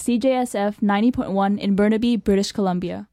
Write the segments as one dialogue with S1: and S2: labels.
S1: CJSF 90.1 in Burnaby, British Columbia.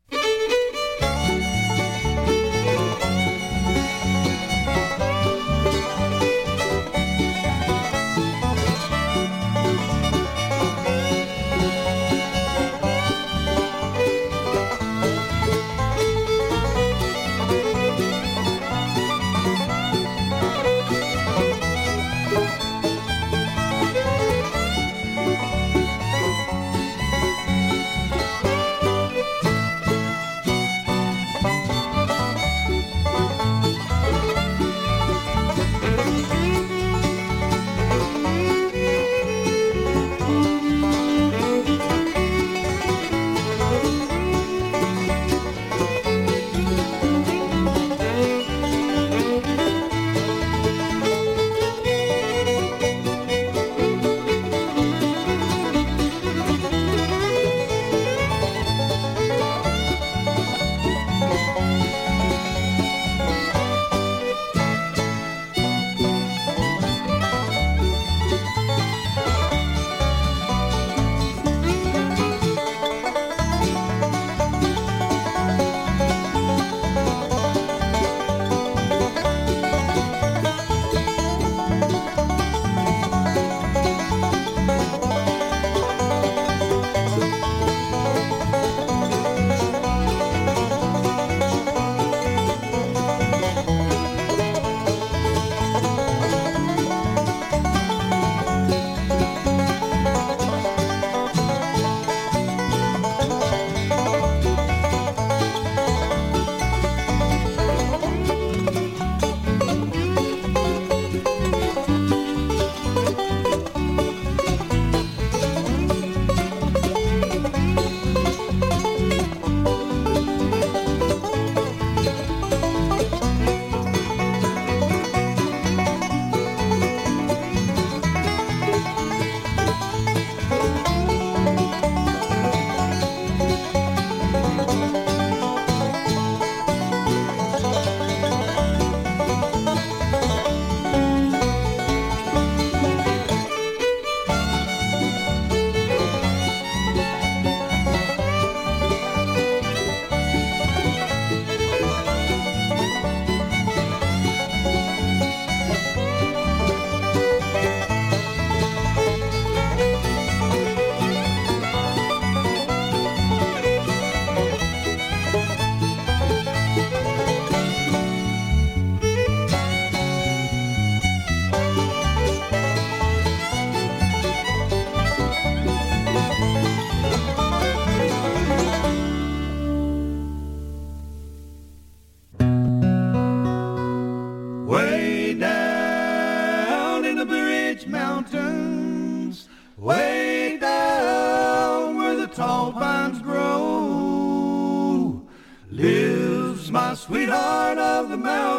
S2: Sweetheart of the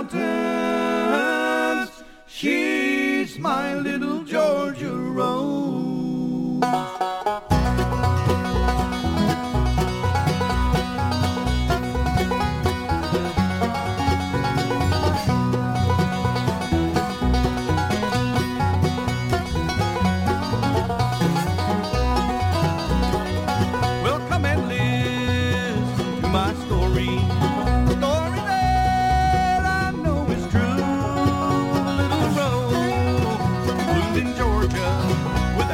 S2: mountains, she's my little Georgia Rose. Well, come and listen to my story. Georgia, with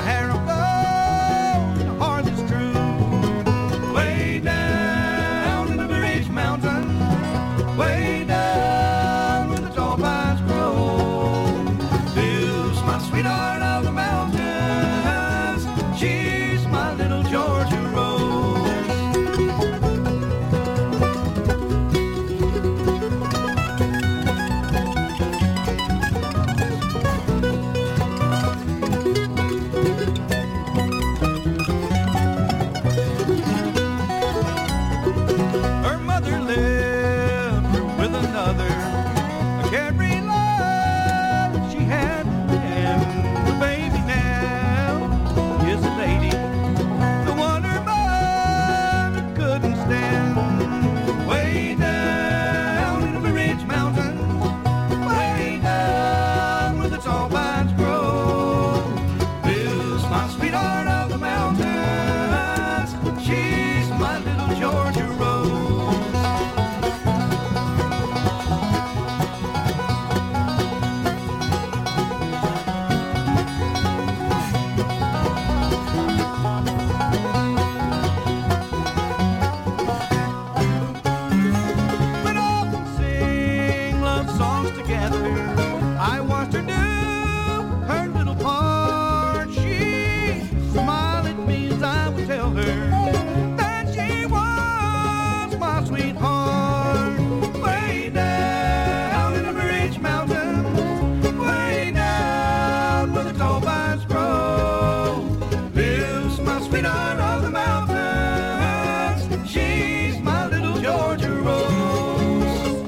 S2: her that she was my sweetheart. Way down in the Bridge Mountains, way down where the tall pines grow, lives my sweetheart of the mountains. She's my little Georgia Rose.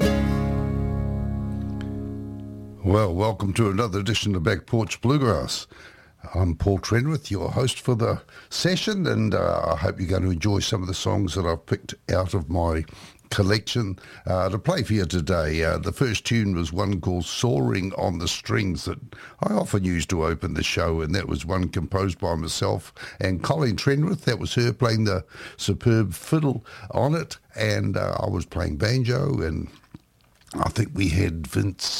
S3: Well, welcome to another edition of Back Porch Bluegrass. I'm Paul Trenwith, your host for the session, and I hope you're going to enjoy some of the songs that I've picked out of my collection to play for you today. The first tune was one called Soaring on the Strings that I often use to open the show, and that was one composed by myself and Colleen Trenwith. That was her playing the superb fiddle on it, and I was playing banjo, and I think we had Vince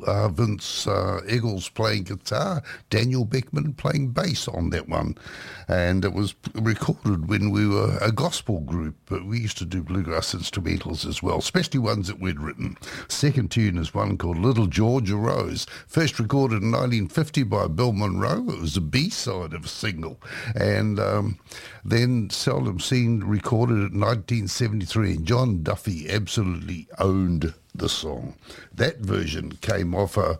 S3: Eggles playing guitar, Daniel Beckman playing bass on that one. And it was recorded when we were a gospel group, but we used to do bluegrass instrumentals as well, especially ones that we'd written. Second tune is one called Little Georgia Rose, first recorded in 1950 by Bill Monroe. It was a B-side of a single. And then Seldom Seen recorded it in 1973, and John Duffy absolutely owned the song. That version came off a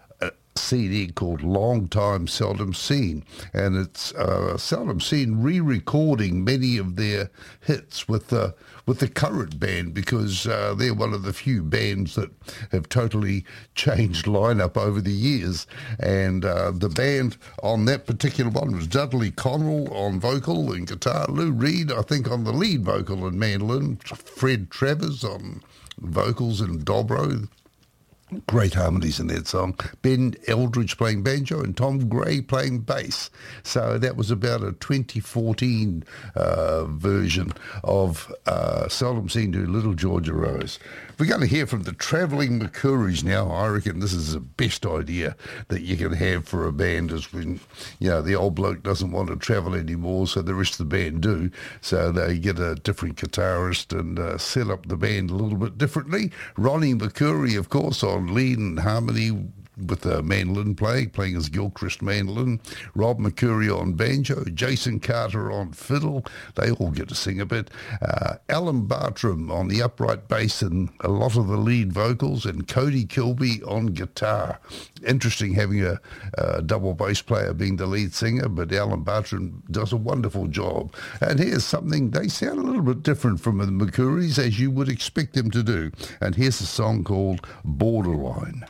S3: CD called Long Time Seldom Seen, and it's Seldom Seen re-recording many of their hits with the current band, because they're one of the few bands that have totally changed lineup over the years. And the band on that particular one was Dudley Connell on vocal and guitar, Lou Reed I think on the lead vocal and mandolin, Fred Travers on vocals and dobro. Great harmonies in that song. Ben Eldridge playing banjo and Tom Gray playing bass. So that was about a 2014 version of Seldom Seen to Little Georgia Rose. We're going to hear from the Travelling McCouries now. I reckon this is the best idea that you can have for a band, is when, you know, the old bloke doesn't want to travel anymore, so the rest of the band do. So they get a different guitarist and set up the band a little bit differently. Ronnie McCoury, of course, on lead and harmony with the mandolin playing his Gilchrist mandolin, Rob McCoury on banjo, Jason Carter on fiddle, they all get to sing a bit, Alan Bartram on the upright bass and a lot of the lead vocals, and Cody Kilby on guitar. Interesting having a double bass player being the lead singer, but Alan Bartram does a wonderful job. And here's something, they sound a little bit different from the McCouries, as you would expect them to do. And here's a song called Borderline.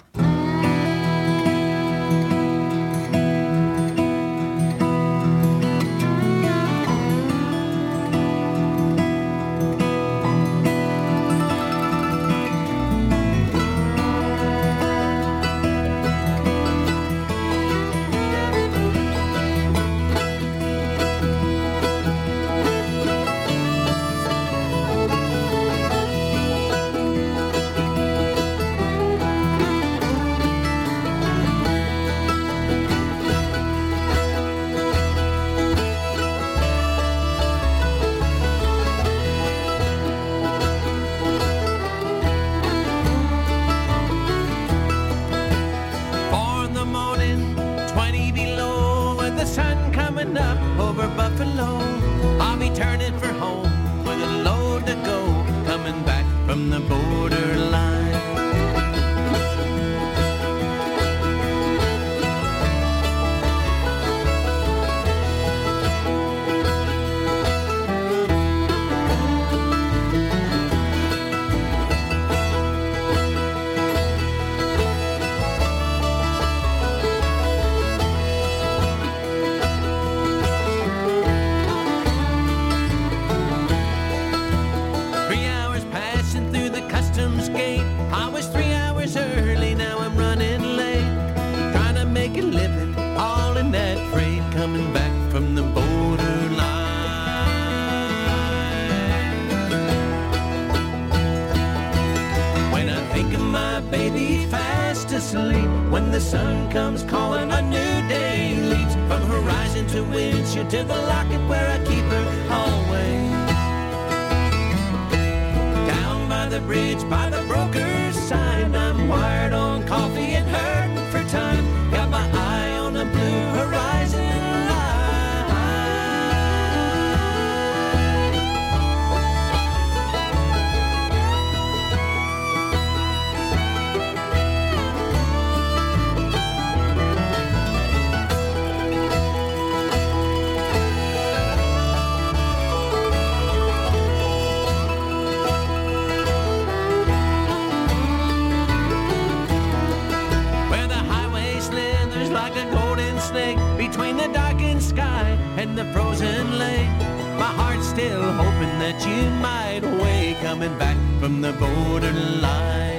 S4: When the sun comes calling, a new day leaps from horizon to windshield to the locket where I keep her always. Down by the bridge, by the broker's sign, I'm wired on coffee and hurting for time. Got my eye on a blue horizon line. between the darkened sky and the frozen lake. My heart's still hoping that you might wake, coming back from the borderline.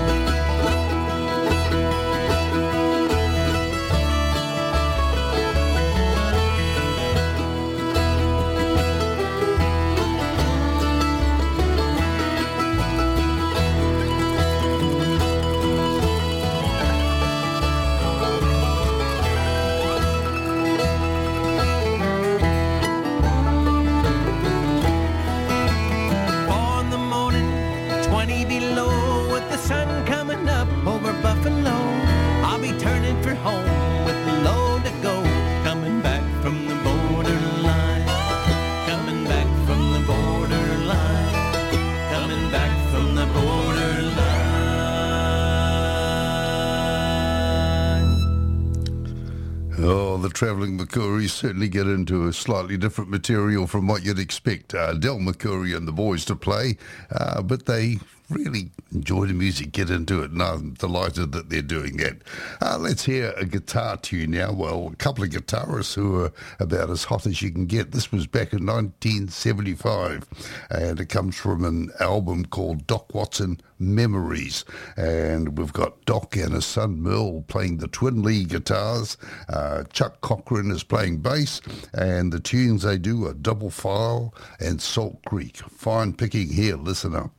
S4: Sun coming up over Buffalo, I'll be turning for home with a load to go, coming back from the borderline, coming back from the borderline, coming back from the borderline.
S3: Oh, the Travelling McCouries certainly get into a slightly different material from what you'd expect Del McCoury and the boys to play, but they really enjoy the music, get into it, and I'm delighted that they're doing that. Let's hear a guitar tune now. Well, a couple of guitarists who are about as hot as you can get. This was back in 1975, and it comes from an album called Doc Watson Memories, and we've got Doc and his son Merle playing the twin lead guitars. Chuck Cochran is playing bass, and the tunes they do are Double File and Salt Creek. Fine picking here, listen up.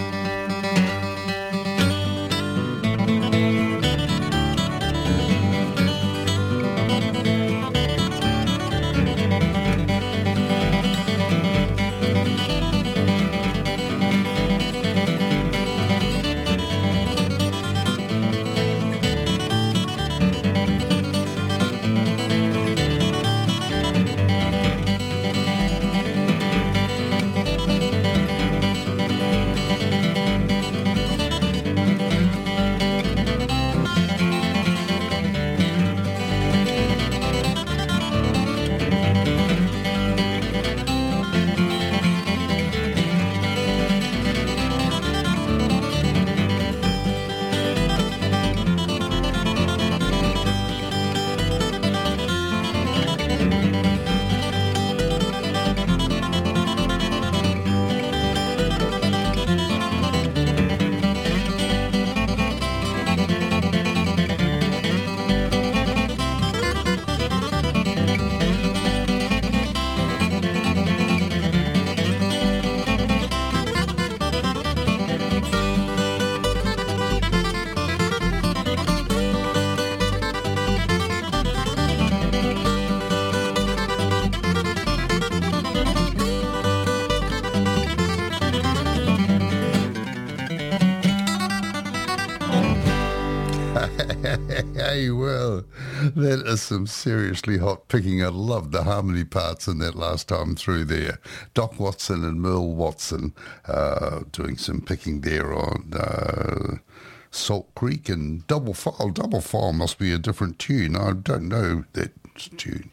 S3: Hey, well, that is some seriously hot picking. I loved the harmony parts in that last time through there. Doc Watson and Merle Watson doing some picking there on Salt Creek and Double File. Double File must be a different tune. I don't know that tune.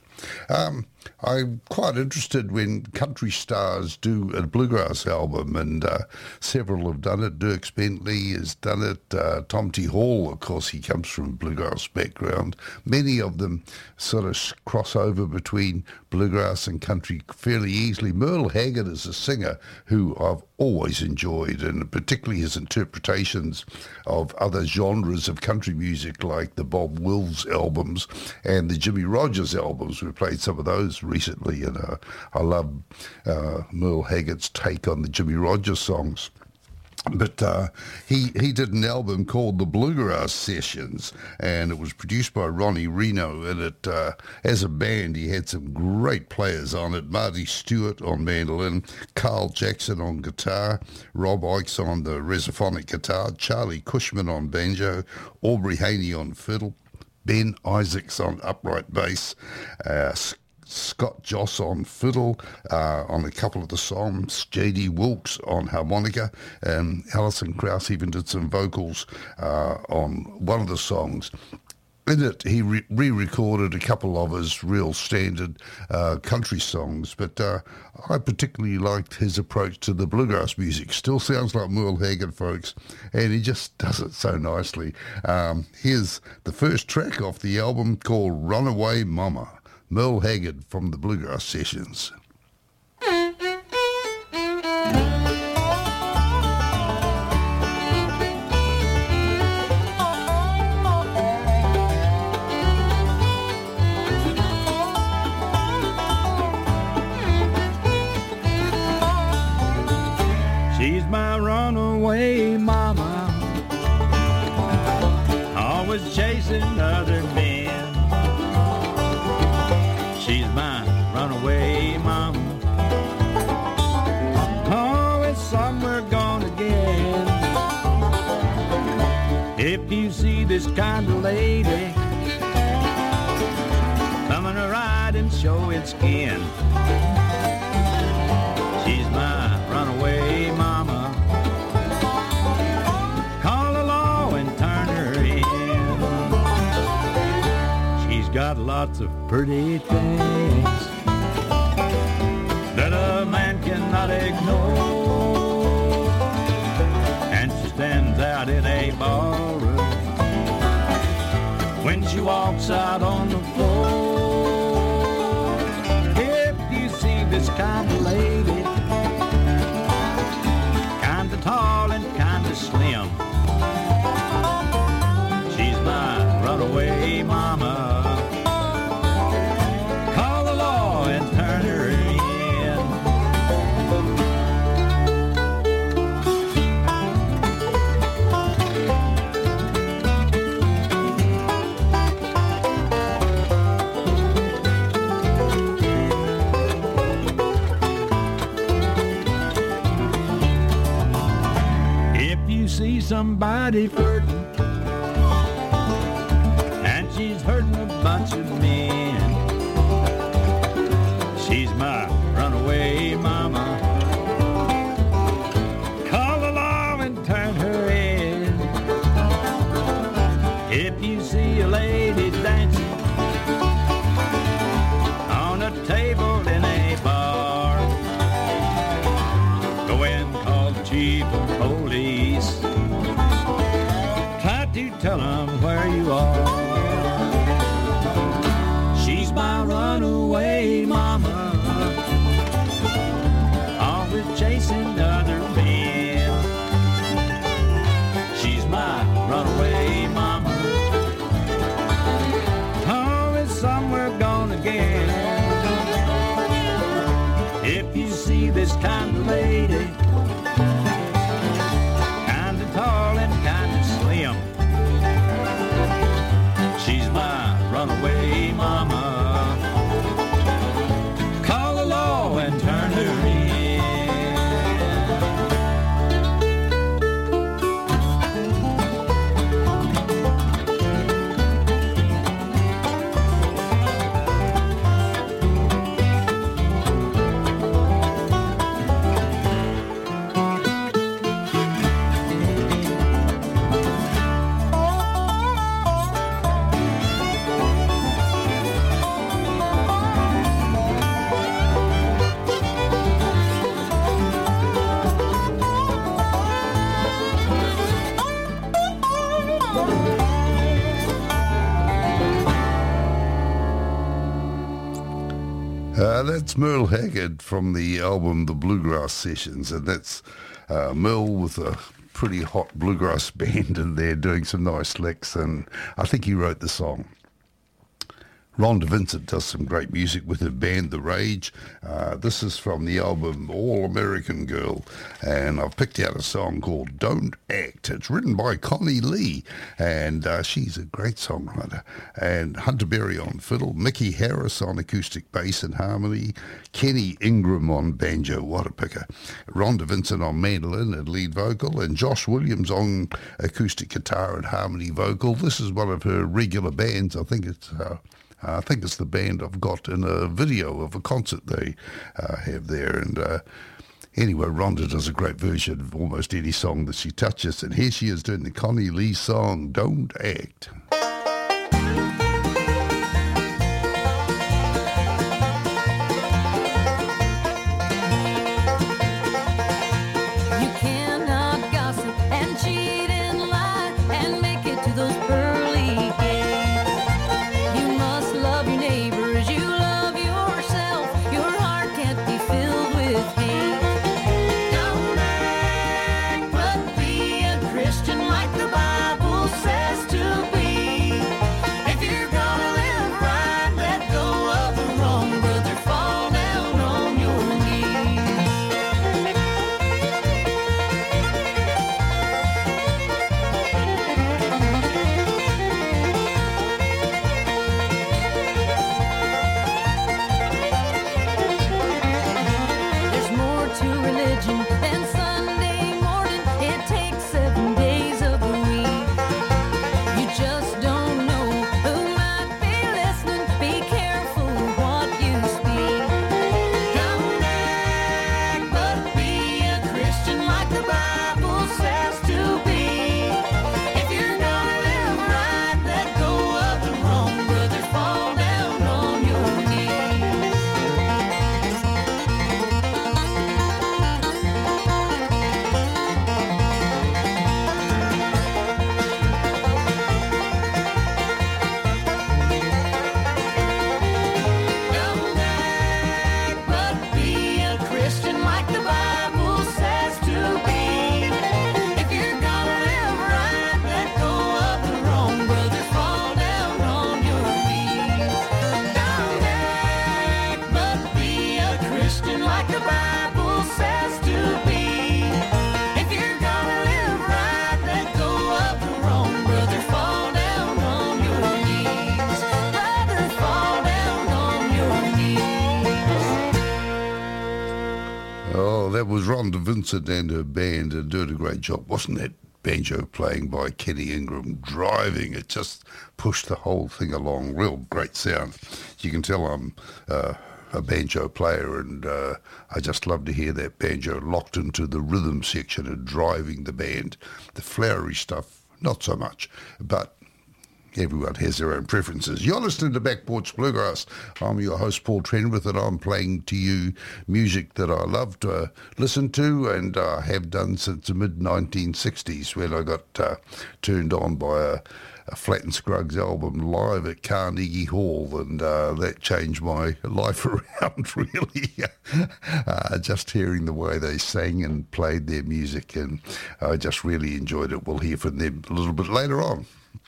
S3: I'm quite interested when country stars do a bluegrass album, and several have done it. Dierks Bentley has done it. Tom T. Hall, of course, he comes from a bluegrass background. Many of them sort of cross over between bluegrass and country fairly easily. Merle Haggard is a singer who I've always enjoyed, and particularly his interpretations of other genres of country music like the Bob Wills albums and the Jimmy Rogers albums. We played some of those recently, and I love Merle Haggard's take on the Jimmy Rogers songs. But he did an album called The Bluegrass Sessions, and it was produced by Ronnie Reno, and it as a band he had some great players on it. Marty Stewart on mandolin, Carl Jackson on guitar, Rob Ikes on the resophonic guitar, Charlie Cushman on banjo, Aubrey Haney on fiddle, Ben Isaacs on upright bass, Scott Joss on fiddle, on a couple of the songs, J.D. Wilkes on harmonica, and Alison Krauss even did some vocals on one of the songs. In it, he re-recorded a couple of his real standard country songs, but I particularly liked his approach to the bluegrass music. Still sounds like Merle Haggard, folks, and he just does it so nicely. Here's the first track off the album called Runaway Mama. Merle Haggard from the Bluegrass Sessions.
S5: She's my runaway mama, always chasing other men. She's my runaway mama, always somewhere gone again. If you see this kind of lady coming to ride and show its skin, she's my runaway mama. Call the law and turn her in. She's got lots of pretty things that a man cannot ignore, and she stands out in a barroom when she walks out on the floor. If you see this kind of lady, kinda tall and kinda slim, she's my runaway mama. Call the law and turn her in. See somebody flirting, and she's hurting a bunch of men, she's my runaway mama. Call the law and turn her in. If you see a lady dancing on a table in a bar, go and call the chief of police. Try to tell them where you are. She's my runaway mama, always chasing other men. She's my runaway mama, always somewhere gone again. If you see this kind of lady, kinda tall and kinda slim, she's my runaway mama. Call the law and turn her in.
S3: That's Merle Haggard from the album The Bluegrass Sessions, and that's Merle with a pretty hot bluegrass band in there doing some nice licks, and I think he wrote the song. Rhonda Vincent does some great music with her band, The Rage. This is from the album All American Girl, and I've picked out a song called Don't Act. It's written by Connie Lee, and she's a great songwriter. And Hunter Berry on fiddle, Mickey Harris on acoustic bass and harmony, Kenny Ingram on banjo, what a picker, Rhonda Vincent on mandolin and lead vocal, and Josh Williams on acoustic guitar and harmony vocal. This is one of her regular bands. I think it's the band I've got in a video of a concert they have there. And anyway, Rhonda does a great version of almost any song that she touches. And here she is doing the Connie Lee song, Don't Act.
S6: Those pearly gates. You must love your neighbor as you love
S3: Oh, that was Rhonda Vincent and her band doing a great job. Wasn't that banjo playing by Kenny Ingram driving? It just pushed the whole thing along. Real great sound. You can tell I'm a banjo player, and I just love to hear that banjo locked into the rhythm section and driving the band. The flowery stuff, not so much, but everyone has their own preferences. You're listening to Back Porch Bluegrass. I'm your host, Paul Trenwith, and I'm playing to you music that I love to listen to, and have done since the mid-1960s when I got turned on by a Flat and Scruggs album live at Carnegie Hall, and that changed my life around, really. Just hearing the way they sang and played their music, and I just really enjoyed it. We'll hear from them a little bit later on.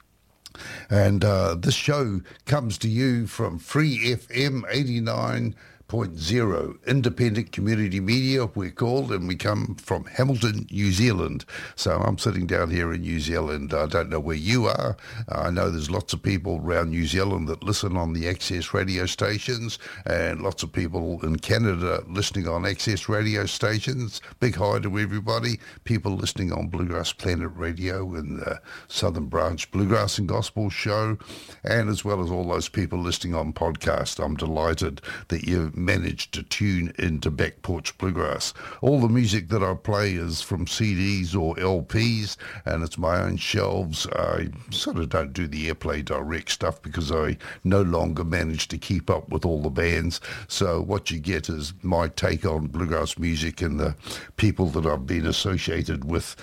S3: And this show comes to you from Free FM 89.0, independent community media, we're called, and we come from Hamilton, New Zealand. So I'm sitting down here in New Zealand. I don't know where you are. I know there's lots of people around New Zealand that listen on the Access radio stations, and lots of people in Canada listening on Access radio stations. Big hi to everybody. People listening on Bluegrass Planet Radio and the Southern Branch Bluegrass and Gospel show, and as well as all those people listening on podcast. I'm delighted that you've managed to tune into Back Porch Bluegrass. All the music that I play is from CDs or LPs, and it's my own shelves. I sort of don't do the Airplay Direct stuff because I no longer manage to keep up with all the bands. So what you get is my take on bluegrass music and the people that I've been associated with,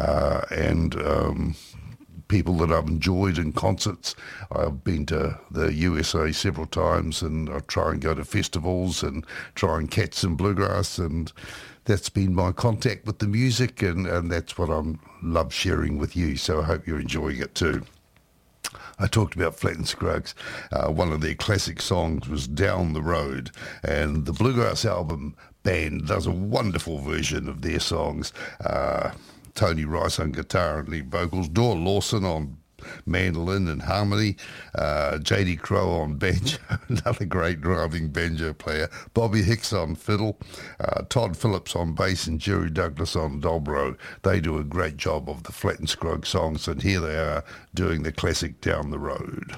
S3: and people that I've enjoyed in concerts. I've been to the USA several times, and I try and go to festivals and try and catch some bluegrass, and that's been my contact with the music, and that's what I love sharing with you. So I hope you're enjoying it too. I talked about Flat and Scruggs. One of their classic songs was Down the Road, and the Bluegrass Album band does a wonderful version of their songs. Tony Rice on guitar and lead vocals, Dor Lawson on mandolin and harmony, J.D. Crowe on banjo, another great driving banjo player, Bobby Hicks on fiddle, Todd Phillips on bass, and Jerry Douglas on dobro. They do a great job of the Flat and Scruggs songs, and here they are doing the classic Down the Road.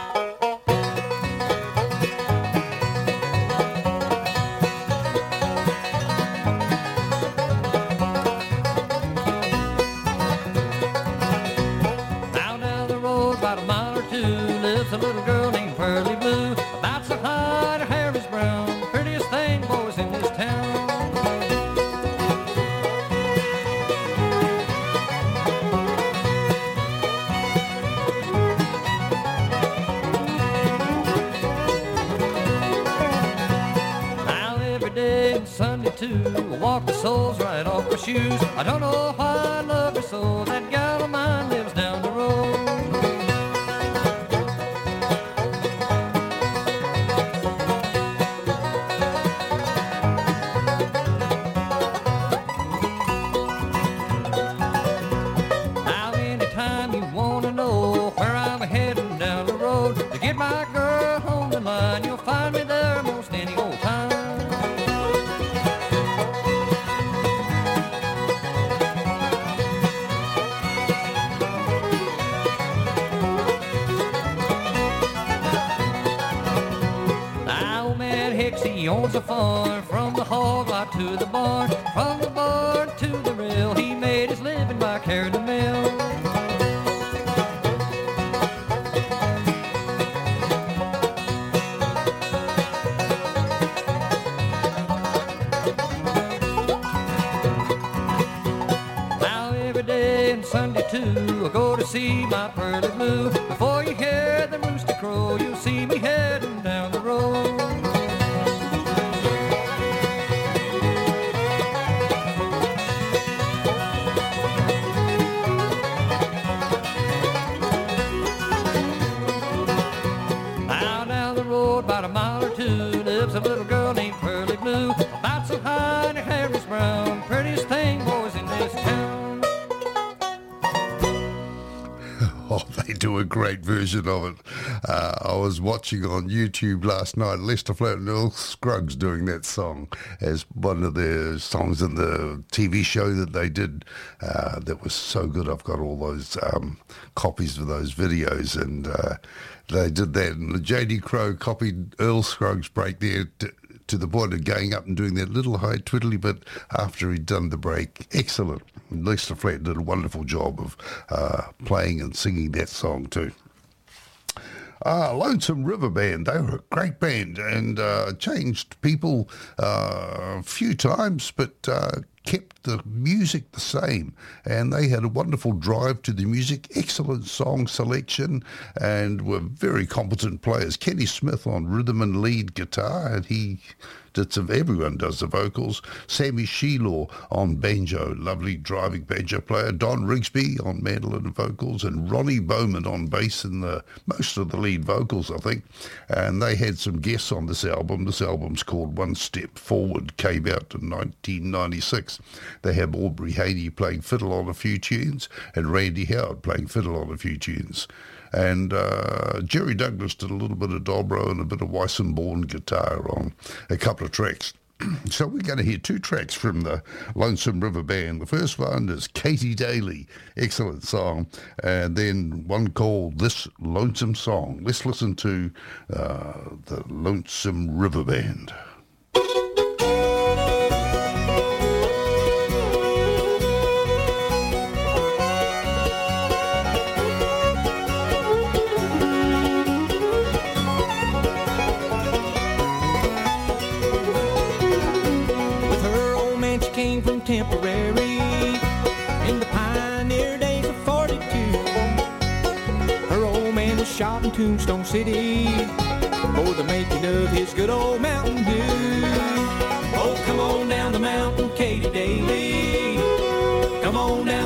S4: A little girl named Pearly Blue, about so hot her hair is brown, prettiest thing boys in this town. Now every day and Sunday too, I walk the soles right off my shoes. I don't know why I love her so, that gal of mine lives down the road. Get my girl home the line, you'll find me there most any old time. Now old man Hicks, he owns a farm, from the hog lot to the barn, from the barn to the rail. He made his living by carrying the mail. Sunday too, I go to see my Pearly Blue. Before you hear the rooster crow, you'll see me heading down the road. Now down the road, about a mile or two, lives a little girl named Pearly Blue. About so high and her hair is brown, prettiest thing boys in this town.
S3: Oh, they do a great version of it. I was watching on YouTube last night Lester Flatt and Earl Scruggs doing that song as one of their songs in the TV show that they did. That was so good. I've got all those copies of those videos, and they did that. And J.D. Crowe copied Earl Scruggs' break there to the point of going up and doing that little high twiddly bit after he'd done the break. Excellent. And Lester Flatt did a wonderful job of playing and singing that song too. Lonesome River Band, they were a great band and changed people a few times, but kept the music the same, and they had a wonderful drive to the music, excellent song selection, and were very competent players. Kenny Smith on rhythm and lead guitar, and everyone does the vocals. Sammy Sheelaw on banjo, lovely driving banjo player. Don Rigsby on mandolin and vocals, and Ronnie Bowman on bass and most of the lead vocals, I think. And they had some guests on this album. This album's called One Step Forward, came out in 1996. They have Aubrey Haney playing fiddle on a few tunes, and Randy Howard playing fiddle on a few tunes. And Jerry Douglas did a little bit of dobro and a bit of Weissenborn guitar on a couple of tracks. So we're going to hear two tracks from the Lonesome River Band. The first one is Katie Daly, excellent song, and then one called This Lonesome Song. Let's listen to the Lonesome River Band.
S4: Temporary in the pioneer days of 42. Her old man was shot in Tombstone City for the making of his good old Mountain Dew. Oh, come on down the mountain, Katie Daly. Come on down